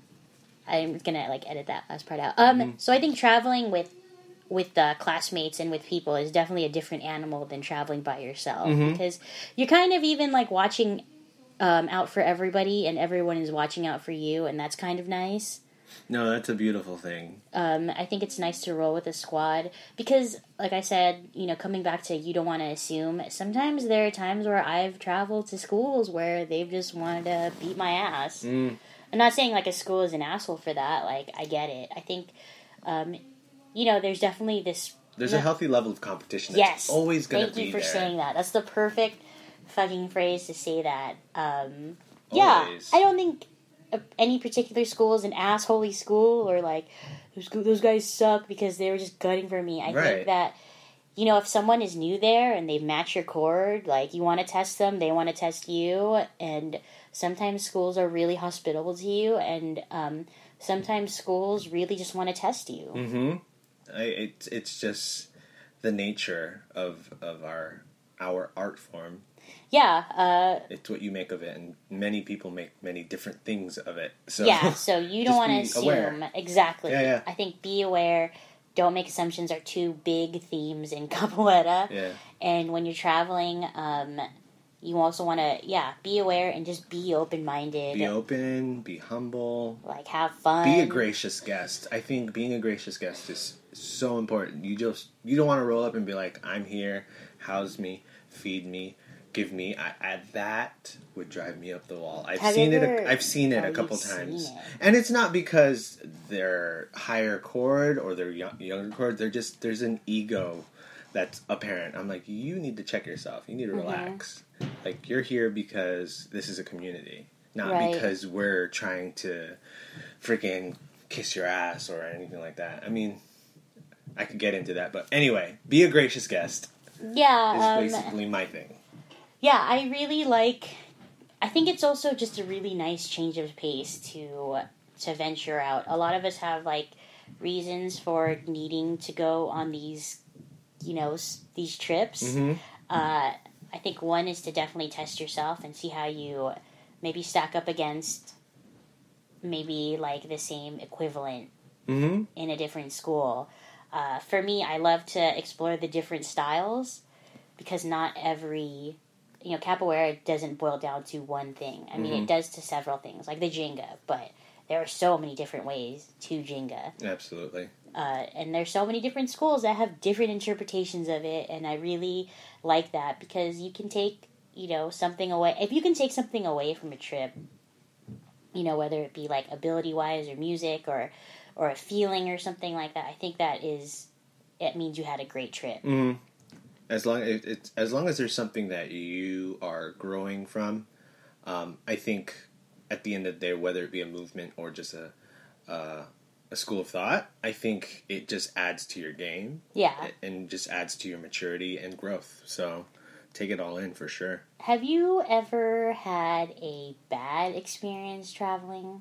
I'm gonna like edit that last part out. Um, Mm-hmm. so I think traveling with with uh, classmates and with people is definitely a different animal than traveling by yourself Mhm. because you're kind of even like watching um, out for everybody and everyone is watching out for you, and that's kind of nice. No, that's a beautiful thing. Um, I think it's nice to roll with a squad because, like I said, you know, coming back to you don't want to assume. Sometimes there are times where I've traveled to schools where they've just wanted to beat my ass. Mm. I'm not saying like a school is an asshole for that. Like I get it. I think, um, you know, there's definitely this. There's no, a healthy level of competition that's yes, always going to thank be you for there. saying that. That's the perfect fucking phrase to say that. Um, yeah, Always. I don't think uh, any particular school is an assholey school or like those those guys suck because they were just gutting for me. I Right. think that. You know, if someone is new there and they match your chord, like you want to test them, they want to test you, and sometimes schools are really hospitable to you, and um, sometimes schools really just want to test you. Mm-hmm. I, it's it's just the nature of of our our art form. Yeah. Uh, It's what you make of it, and many people make many different things of it. So yeah. So you don't just want to be assume aware. exactly. Yeah, yeah. I think be aware. Don't make assumptions are two big themes in capoeira. Yeah. And when you're traveling, um, you also want to, yeah, be aware and just be open-minded. Be open, be humble, Like, have fun. be a gracious guest. I think being a gracious guest is so important. You just you don't want to roll up and be like, "I'm here, house me, feed me, give me." I, I, that would drive me up the wall. I've Have seen you it. ever- A, I've seen it Oh, a couple you've seen times, it. and it's not because they're higher chord or they're young, younger chord. They're just there's an ego that's apparent. I'm like, you need to check yourself. You need to Mhm. relax. Like, you're here because this is a community, not Right. because we're trying to freaking kiss your ass or anything like that. I mean, I could get into that, but anyway, be a gracious guest Yeah. is Um, basically my thing. yeah, I really like. I think it's also just a really nice change of pace to to venture out. A lot of us have like reasons for needing to go on these, you know, s- these trips. Mm-hmm. Uh, I think one is to definitely test yourself and see how you maybe stack up against maybe like the same equivalent Mm-hmm. in a different school. Uh, for me, I love to explore the different styles because not every, you know, capoeira doesn't boil down to one thing. I mean, Mhm. it does to several things, like the Jenga, but there are so many different ways to Jenga. Absolutely. Uh, and there's so many different schools that have different interpretations of it, and I really like that because you can take, you know, something away. If you can take something away from a trip, you know, whether it be like ability-wise or music or or a feeling or something like that, I think that is, it means you had a great trip. Mm-hmm. As long it, it's as long as there's something that you are growing from, um, I think at the end of the day, whether it be a movement or just a uh, a school of thought, I think it just adds to your game. Yeah. And just adds to your maturity and growth. So take it all in for sure. Have you ever had a bad experience traveling?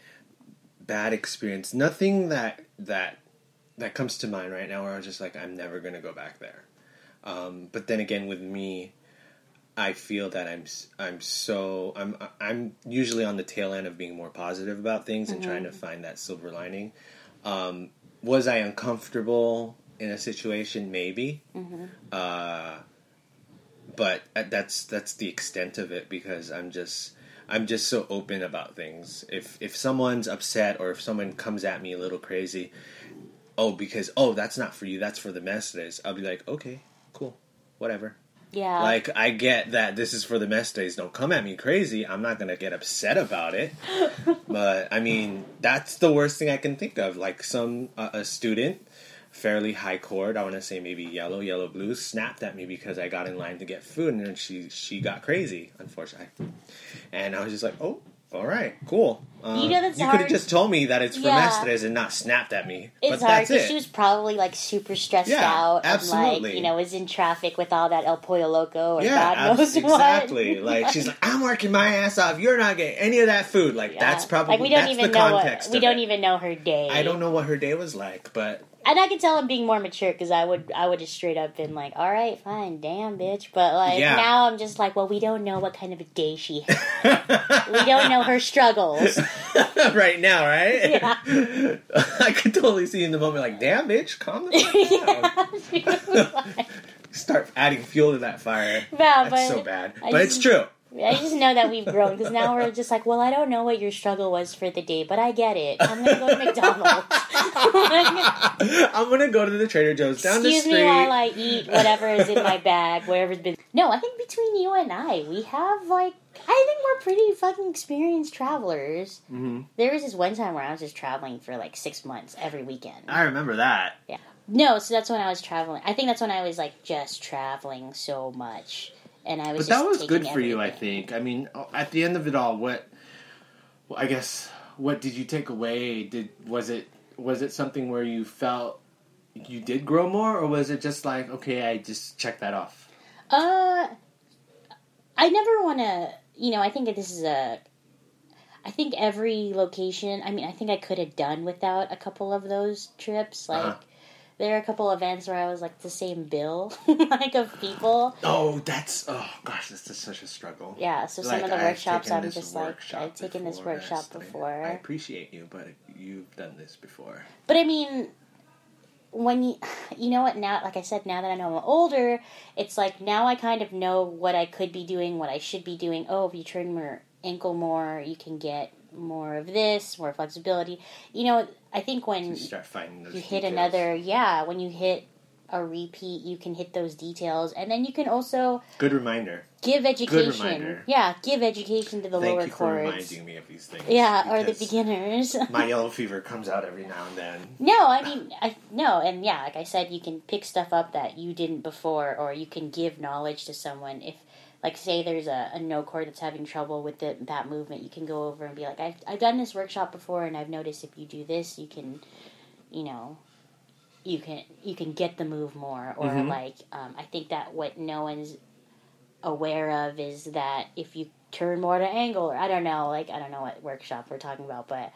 Bad experience. Nothing that that that comes to mind right now where I was just like, I'm never gonna go back there. Um, but then again, with me, I feel that I'm I'm so I'm I'm usually on the tail end of being more positive about things and Mhm. trying to find that silver lining. Um, was I uncomfortable in a situation? Maybe. Mm-hmm. Uh, but that's that's the extent of it because I'm just I'm just so open about things. If if someone's upset or if someone comes at me a little crazy, oh because oh that's not for you, that's for the mestres, I'll be like, okay, cool, whatever. Yeah. Like, I get that this is for the mestres. Don't come at me crazy. I'm not gonna get upset about it. But I mean, that's the worst thing I can think of. Like some uh, a student fairly high cord. I want to say maybe yellow, yellow blue, snapped at me because I got in line to get food, and then she she got crazy, unfortunately. And I was just like, oh, all right, cool. Um, You know that's you hard. could have just told me that it's for Yeah. Mestres and not snapped at me. It's but hard that's because it. she was probably like super stressed Yeah, out and absolutely. like you know was in traffic with all that El Pollo Loco or yeah, God knows abs- what. exactly. Like she's like, I'm working my ass off. You're not getting any of that food. Like Yeah. that's probably like we don't that's even the know context. what we of don't it. even know her day. I don't know what her day was like, but And I can tell I'm being more mature because I would I would just straight up been like, all right, fine, damn, bitch. But like Yeah. now I'm just like, well, we don't know what kind of a day she had. We don't know her struggles. right now, right? Yeah. I could totally see in the moment, like, damn, bitch, calm the fuck down. Yeah, she was like- Start adding fuel to that fire. Yeah, That's but so bad. I But just- it's true. I just know that we've grown because now we're just like, well, I don't know what your struggle was for the day, but I get it. I'm gonna go to McDonald's. I'm gonna go to the Trader Joe's down Excuse the street. me while I eat whatever is in my bag, whatever's been. No, I think between you and I, we have like, I think we're pretty fucking experienced travelers. hmm There was this one time where I was just traveling for like six months every weekend. I remember that. Yeah. No, so that's when I was traveling. I think that's when I was like just traveling so much, and I was. But just that was taking good for you, I everything. think. I mean, at the end of it all, what? Well, I guess what did you take away? Did was it was it something where you felt you did grow more, or was it just like, okay, I just checked that off? Uh, I never want to. You know, I think that this is a. I think every location. I mean, I think I could have done without a couple of those trips. Like, Uh-huh. there are a couple events where I was like the same bill, like of people. Oh, that's oh gosh, this is such a struggle. Yeah, so some Like, of the I've workshops, taken I'm this just like, workshop I've taken this before, workshop yes, I- before. I appreciate you, but you've done this before. But I mean, when you, you know what, now, like I said, now that I know I'm older, it's like now I kind of know what I could be doing, what I should be doing. Oh, if you turn your ankle more, you can get more of this, more flexibility. You know, I think when You start finding those you hit details. another, yeah, when you hit a repeat, you can hit those details, and then you can also Good reminder. give education. reminder. Yeah, give education to the Thank lower you for chords. reminding me of these things. Yeah, or the because beginners. My yellow fever comes out every now and then. No, I mean, I no, and yeah, like I said, you can pick stuff up that you didn't before, or you can give knowledge to someone. If, like, say there's a, a no chord that's having trouble with the, that movement, you can go over and be like, I've, I've done this workshop before, and I've noticed if you do this, you can, you know, you can you can get the move more. Or, Mhm. like, um, I think that what no one's aware of is that if you turn more to angle, or I don't know, like, I don't know what workshop we're talking about, but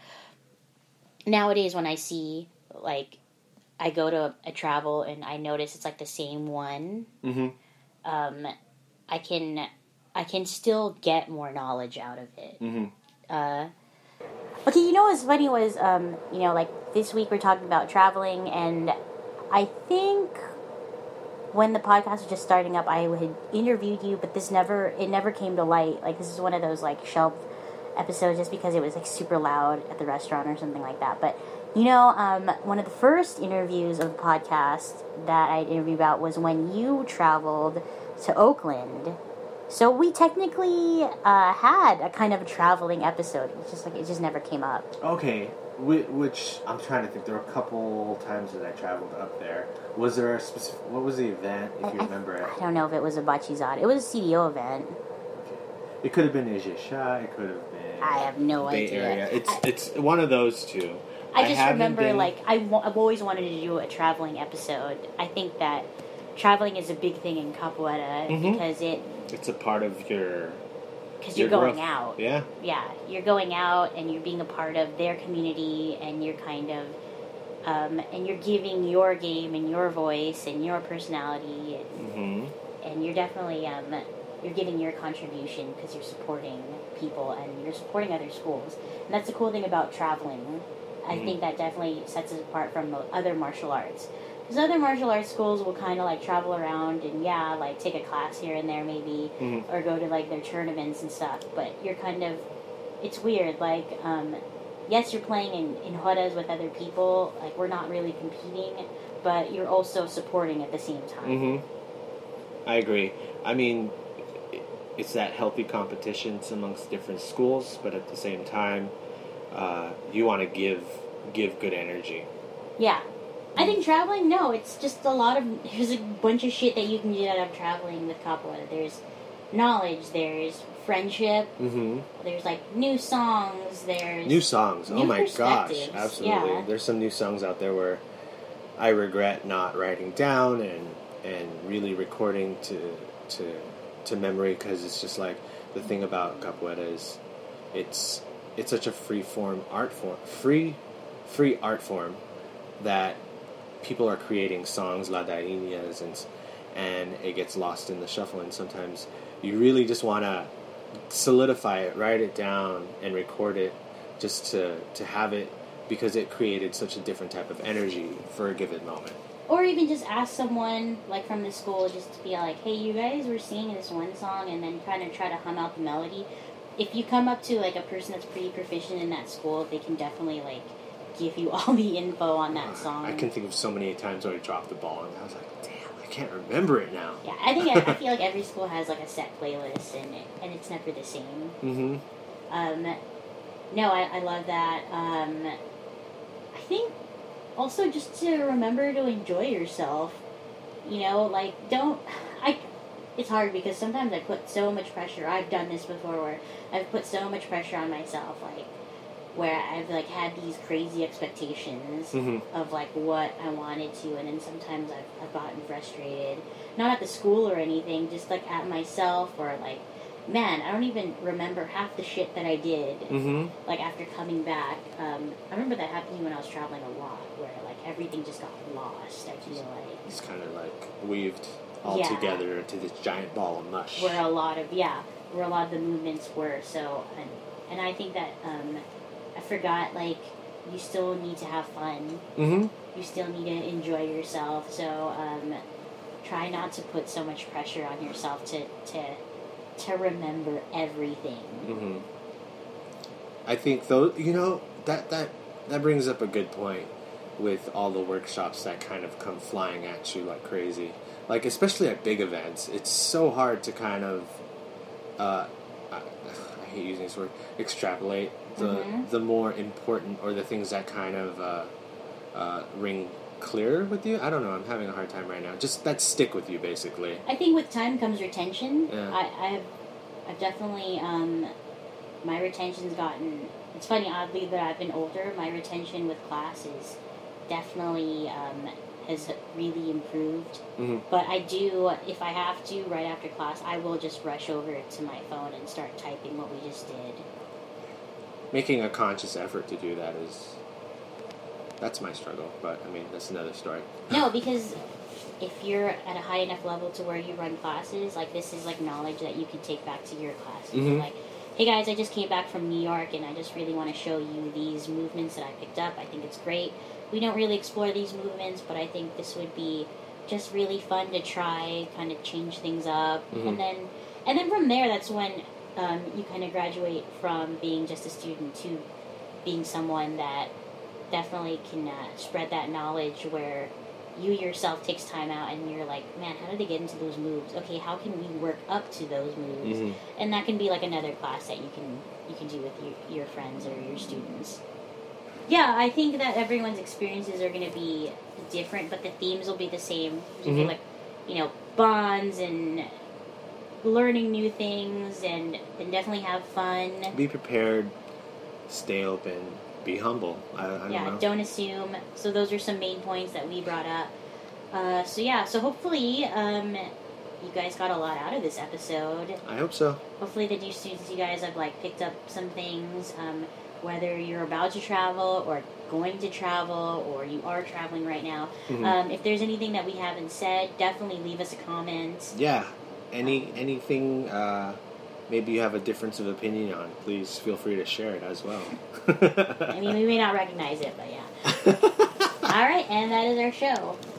nowadays when I see, like, I go to a, a travel and I notice it's like the same one, Mm-hmm. um, I can I can still get more knowledge out of it. Mm-hmm. Uh, okay, you know what's funny was, um, you know, like this week we're talking about traveling, and I think when the podcast was just starting up, I had interviewed you, but this never it never came to light. Like, this is one of those like shelved episodes just because it was like super loud at the restaurant or something like that. But you know, um, one of the first interviews of the podcast that I interviewed about was when you traveled to Oakland. So we technically uh, had a kind of a traveling episode. It's just like it just never came up. Okay, Wh- which I'm trying to think. There were a couple times that I traveled up there. Was there a specific? What was the event? If you I- remember it, I don't know if it was a Bachizad. It was a C D O event. it could have been Ijisha. It could have been. I have no Bay idea. Area. It's I- it's one of those two. I just haven't remember, been- like, I wa- I've always wanted to do a traveling episode. I think that traveling is a big thing in Capoeira Mhm. because it It's a part of your. because your you're going growth. out. Yeah. Yeah, you're going out and you're being a part of their community, and you're kind of um, and you're giving your game and your voice and your personality, and, Mm-hmm. and you're definitely um, you're giving your contribution because you're supporting people and you're supporting other schools. And that's the cool thing about traveling. I Mhm. think that definitely sets us apart from the other martial arts. Because other martial arts schools will kind of like travel around and, yeah, like take a class here and there maybe, Mhm. or go to like their tournaments and stuff. But you're kind of, it's weird. Like, um, yes, you're playing in, in Juarez with other people. Like, we're not really competing, but you're also supporting at the same time. Mm-hmm. I agree. I mean, i- it's that healthy competition amongst different schools, but at the same time, uh, you want to give give good energy. Yeah. I think traveling, no, it's just a lot of, there's a bunch of shit that you can get out of traveling with capoeira. There's knowledge, there's friendship, Mm-hmm. there's like new songs, there's New songs. new Oh my gosh, perspectives. absolutely. Yeah. There's some new songs out there where I regret not writing down and and really recording to to to memory, because it's just like the thing about capoeira is it's it's such a free form art form, free free art form that people are creating songs, ladainhas, and and it gets lost in the shuffle. And sometimes you really just want to solidify it, write it down, and record it just to to have it, because it created such a different type of energy for a given moment. Or even just ask someone, like, from the school, just to be like, hey, you guys were singing this one song, and then kind of try to hum out the melody. If you come up to, like, a person that's pretty proficient in that school, they can definitely, like, give you all the info on that song. I can think of so many times where I dropped the ball, and I was like, damn, I can't remember it now. Yeah, I think, I, I feel like every school has, like, a set playlist, and it, and it's never the same. Mm-hmm. Um, no, I, I love that. Um, I think also just to remember to enjoy yourself. You know, like, don't... I. It's hard because sometimes I put so much pressure. I've done this before where I've put so much pressure on myself, like, where I've, like, had these crazy expectations Mm-hmm. of, like, what I wanted to, and then sometimes I've, I've gotten frustrated. Not at the school or anything, just, like, at myself, or, like, man, I don't even remember half the shit that I did, Mm-hmm. like, after coming back. Um, I remember that happened to me when I was traveling a lot, where, like, everything just got lost, I feel like. It's kind of, like, weaved all Yeah. together into this giant ball of mush. Where a lot of, yeah, where a lot of the movements were, so, and, and I think that, um, I forgot, like, you still need to have fun. Mm-hmm. You still need to enjoy yourself, so, um, try not to put so much pressure on yourself to, to, to remember everything. Mm-hmm. I think, though, you know, that, that, that brings up a good point with all the workshops that kind of come flying at you like crazy. Like, especially at big events, it's so hard to kind of, uh, I, I hate using this word, extrapolate the Mhm. the more important, or the things that kind of uh, uh, ring clear with you. I don't know, I'm having a hard time right now. Just that stick with you, basically. I think with time comes retention. Yeah. I, I've, I've definitely, um, my retention's gotten, it's funny, oddly, that I've been older, my retention with class is definitely, um, has really improved. Mm-hmm. But I do, if I have to, right after class, I will just rush over to my phone and start typing what we just did. Making a conscious effort to do that is, that's my struggle, but I mean, that's another story. No, because if you're at a high enough level to where you run classes, like, this is, like, knowledge that you can take back to your classes. Mhm. Like, hey guys, I just came back from New York and I just really want to show you these movements that I picked up. I think it's great. We don't really explore these movements, but I think this would be just really fun to try, kind of change things up. Mhm. And then and then from there, that's when um, you kind of graduate from being just a student to being someone that definitely can uh, spread that knowledge, where you yourself takes time out and you're like, man, how did they get into those moves? Okay, how can we work up to those moves? Mhm. And that can be like another class that you can you can do with your, your friends or your students. Yeah, I think that everyone's experiences are going to be different, but the themes will be the same. It'll be Mhm. like, you know, bonds and learning new things, and, and definitely have fun. Be prepared, stay open, be humble. I, I don't yeah, know. don't assume. So those are some main points that we brought up. Uh, so yeah, so hopefully um, you guys got a lot out of this episode. I hope so. Hopefully the new students, you guys have like picked up some things, um, whether you're about to travel or going to travel or you are traveling right now. Mhm. Um, if there's anything that we haven't said, definitely leave us a comment. Yeah, any anything uh, maybe you have a difference of opinion on, please feel free to share it as well. I mean, we may not recognize it, but yeah. All right, and that is our show.